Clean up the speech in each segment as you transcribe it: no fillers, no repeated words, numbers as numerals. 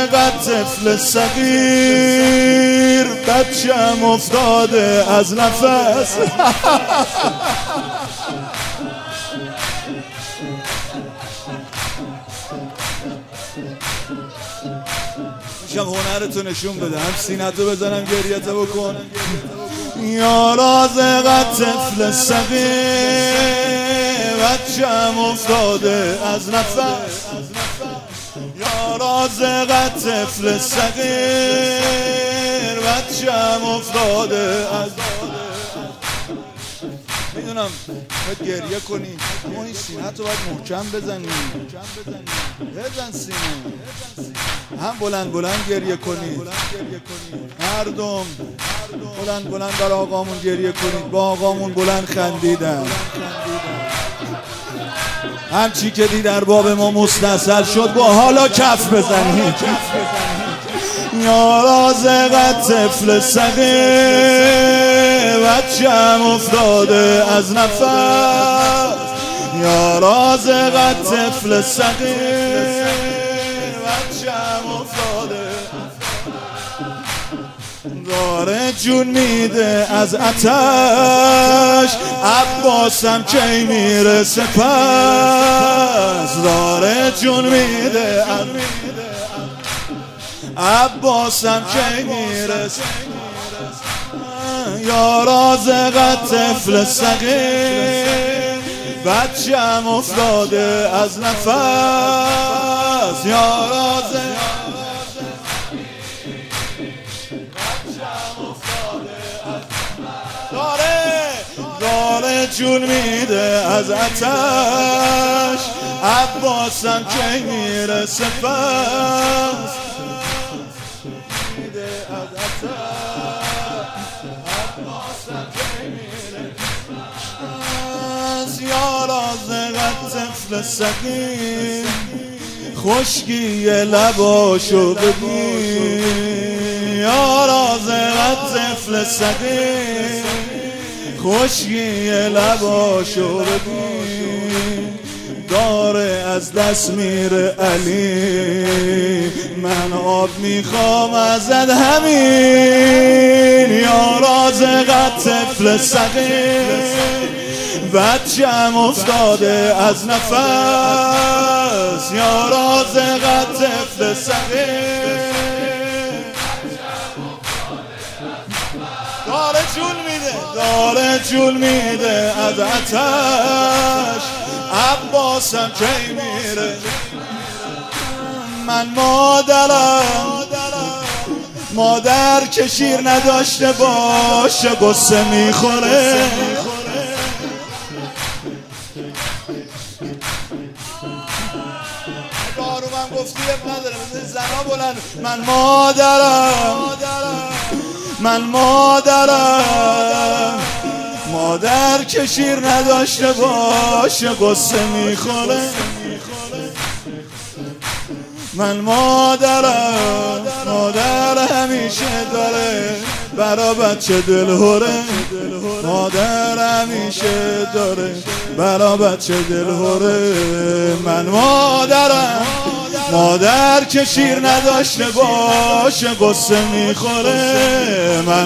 قد طفل صغیر بچم افتاده از نفس میشم هنرتو نشون بده، هم سینتو بزنم گریتو بکن. یارا قد طفل صغیر بچم افتاده از نفس، یارا قد طفل صغیر بچم افتاده از میدونم باید گریه کنی اما این سینه تو باید محکم بزنی، بزن سینه، هم بلند بلند گریه کنی، مردم بلند بلند برای آقامون گریه کنید، با آقامون بلند خندیدن، همچی که در باب ما مستصل شد با حالا کف بزنید. یارا قد طفل صغیر بچم افتاده از نفس، یارا قد طفل صغیر بچم افتاده داره جون میده از آتش، عباسم کی میرسه پس، داره جون میده عباسم کی میرسه. یارا قد طفل صغیر بچم افتاده از نفس، یارا داره جون میده از آتش، عباسم کی میرسه پس، یارا قد طفل صغیر خشکی لباشو ببین، یارا قد طفل صغیر خشکی لباشو ببین، داره از دست میره علی، من آب میخوام ازت همین. یارا قد طفل صغیر بچم افتاده از نفس، یارا قد طفل صغیر داره جون میده از آتش، عباسم کی میره. من مادر که شیر نداشته باشه قصه میخوره، آرومم گفتی نداره زنا بلند. من مادر که شیر نداشته باشه قصه میخوره، من مادر همیشه داره برا بچه دلهوره، مادر همیشه داره برا بچه دلهوره. من مادر که شیر نداشته باشه قصه میخوره، من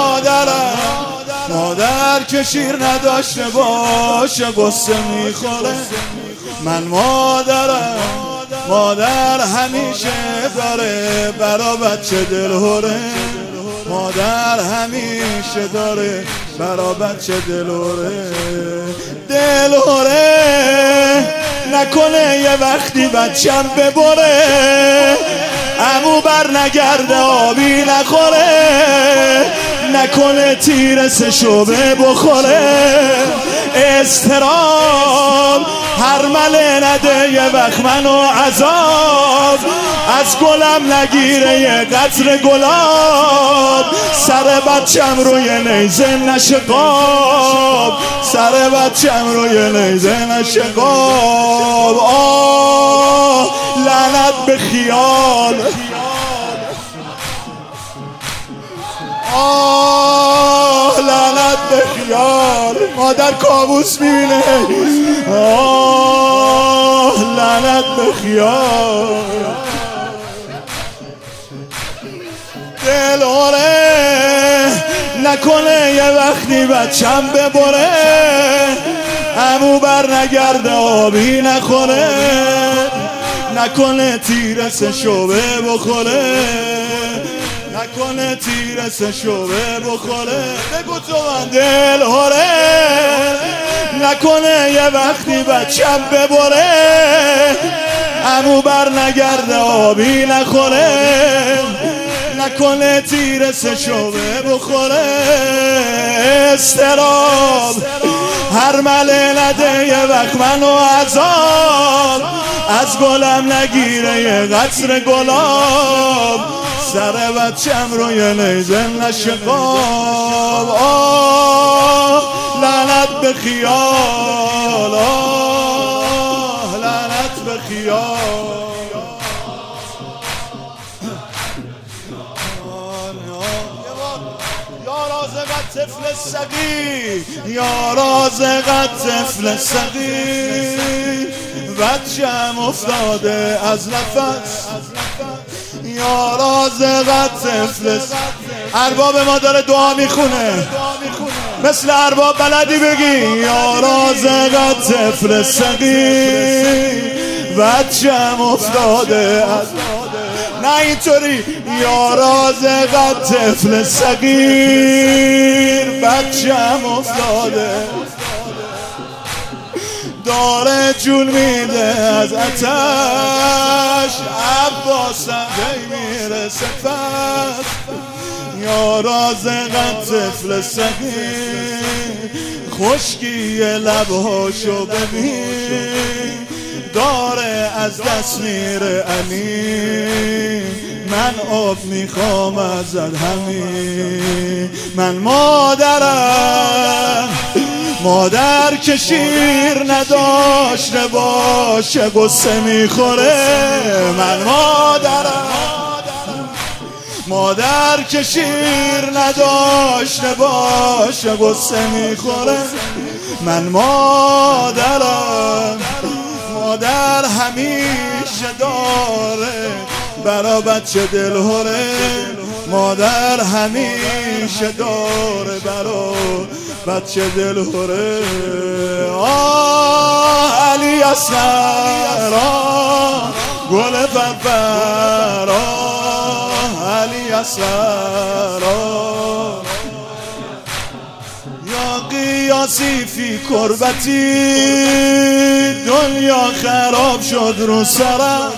مادر که شیر نداشته باشه قصه میخوره، من مادر همیشه داره برا بچه دلهوره، مادر همیشه داره برا بچه دلهوره نکنه یه وقتی بچم ببره، عمو بر نگرده آبی نخوره، نکنه تیر سه شعبه بخوره، استرام هر مله نده یه وقت منو عذاب، از گلم نگیره یه قطر گلاب، سر بچم روی نیزه نشه قاب، سر بچم روی نیزه نشه قاب. آه لعنت به خیال، آه لعنت به خیال، مادر کابوس میبینه، آه لعنت به خیال. وقتی بچم ببره عمو بر نگرده آبی نخوره نکنه تیرسشو بخوره نکنه تیرسشو بخوره بگو تو من دل هره نکنه یه وقتی بچم ببره عمو بر نگرده آبی نخوره نکنه تیرسشو بخوره استراب هر مله نده یه وقت منو عذاب از گلم نگیره یه قطر گلاب سر بچم روی لیزن نشقاب آه لعنت به خیال آه لعنت به خیال یا رازقت طفل صغیر یا رازقت طفل صغیر بچم افتاده از نفس یا رازقت طفل ارباب ما داره دعا میخونه مثل ارباب بلدی بگی یا رازقت طفل صغیر بچم افتاده از نه اینطوری یا رازقت طفل صغیر بچم افتاده داره جون میده از آتش عباسم میره صفت یا رازقت طفل صغیر خشکی لبهاشو ببین داره از دست میره علی من آب میخوام ازت همین من مادر که شیر نداشته باشه قصه میخوره من مادر که شیر نداشته باشه قصه میخوره من مادر همیشه داره برا بچه دلهوره مادر همیشه داره برا بچه دلهوره آه علی اصغر آه گل فرفر آه علی اصغر آه یا قیاسی فی کربتی دنیا خراب شد رو سرم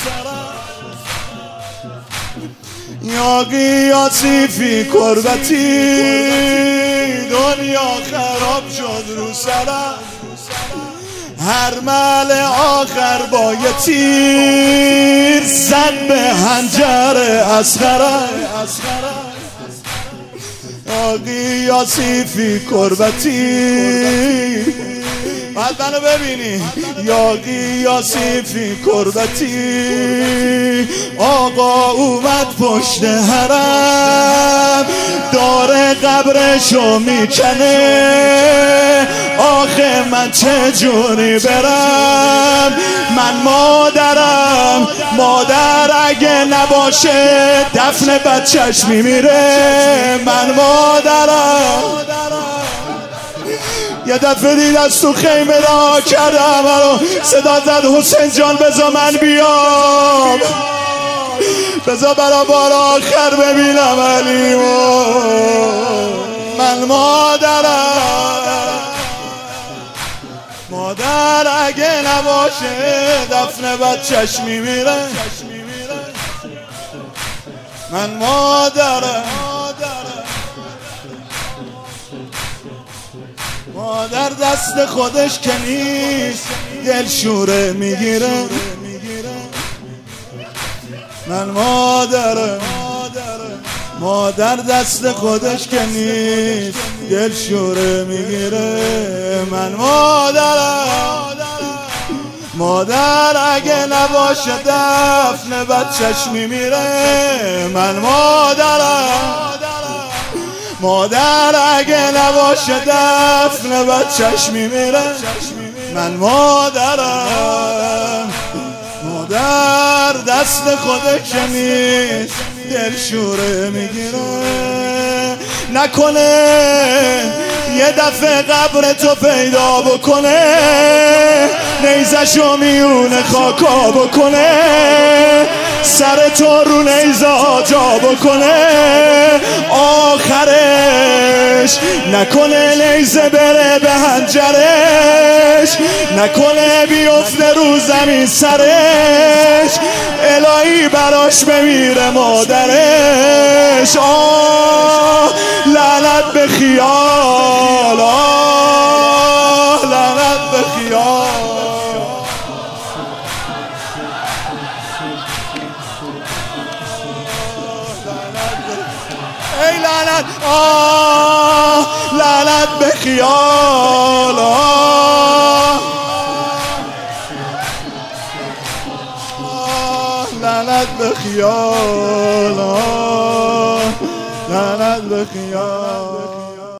یا قیاسی فی کربتی دنیا خراب شد رو سرم هر مل آخر با یه تیر زد به حنجر اصغرم یا قیاسی فی کربتی بعد منو ببینی یا قیاسی فی کربتی آقا اومد پشت حرم داره قبرشو میکنه آخه من چه جوری برم من مادر اگه نباشه دفن بچهش میمیره من مادرم یه دفعه دید از تو خیمه را کردم صدا زد حسین جان بذار من بیام بذار برا بار آخر ببینم علی من مادر اگه نباشه دفن بچهش میمیره من مادر دست خودش که نیست دل شوره میگیره من مادر دست خودش که نیست دل شوره میگیره من مادر اگه نباشه دفن بچهش میمیره من مادر اگه نباشه دفن بچهش میمیره من مادر دست خودش نیست دل شوره میگیره نکنه یه دفعه قبر تو پیدا بکنه، نیزشو میونه خاکا بکنه، سر تو رو نیزا جا بکنه، آخرش نکنه نیزه بره به هنجرش، نکنه بیفته رو زمین سرش، الهی براش بمیره مادرش. لعنت به خیال، لعنت به خیال. ای لعنت، لعنت به خیال، لعنت به خیال، لعنت به خیال.